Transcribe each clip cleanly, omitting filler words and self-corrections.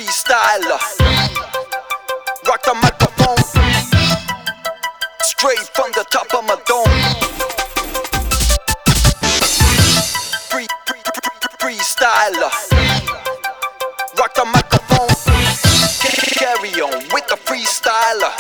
freestyler. Rock the microphone straight from the top of my dome. Freestyler. Rock the microphone. Carry on with the freestyler.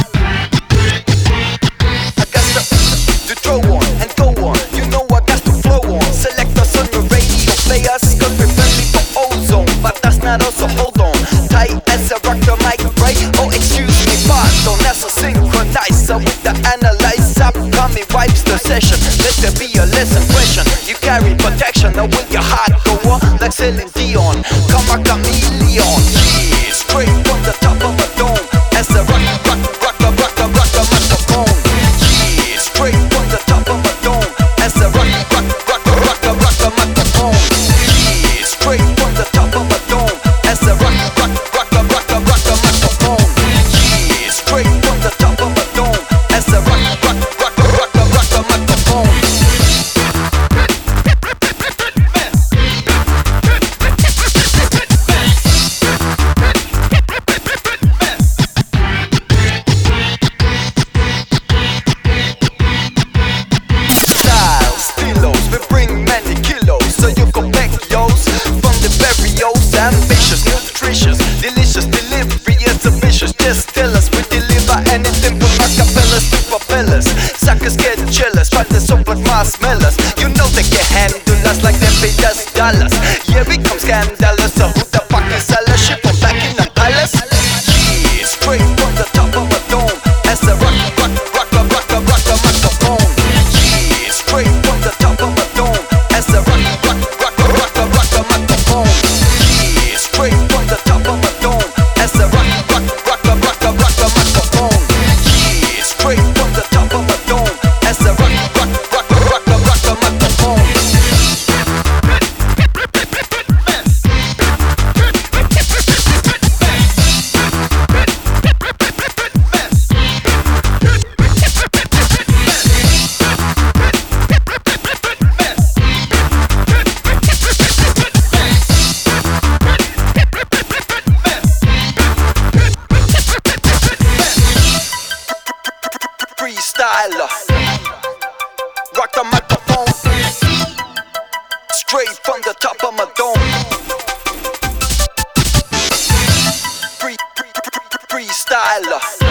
I got to throw on and go on. You know I got to flow on. Select us on your radio players, cause we're friendly for ozone. But that's not us, so hold on. Tight as I rock the mic, right? Oh, excuse me, pardon. That's a synchronizer with the analyzer. Upcoming wipes the session. Let there be a lesson question. You carry protection, now will your heart go on? Like Celine Dion, come a chameleon. Yeah, straight from the top of a dome. As I rock the microphone. Yeah, straight from the top of a dome. As I rock the microphone. Yeah, straight from the top of a dome. As I rock the microphone. Yeah, straight from the top of a dome. As I rock the microphone. Ambitious, nutritious, delicious, delivery is ambitious. Just tell us, we deliver anything from acapellas to propellers. Suckers get jealous, try to soap like marshmallows. You know they can handle us like they paid us dollars. Yeah, we come scandalous, so who the fuck is seller? Ship from back in the palace. Yeah, straight from the top of a dome. As I rock the microphone. Yeah, straight from the top of a dome. As I rock the microphone. Straight from the top of a dome. As I rock the microphone. Yeah, straight from the top of a dome. As I rock the microphone. Freestyler. Rock the microphone straight from the top of my dome. Freestyler.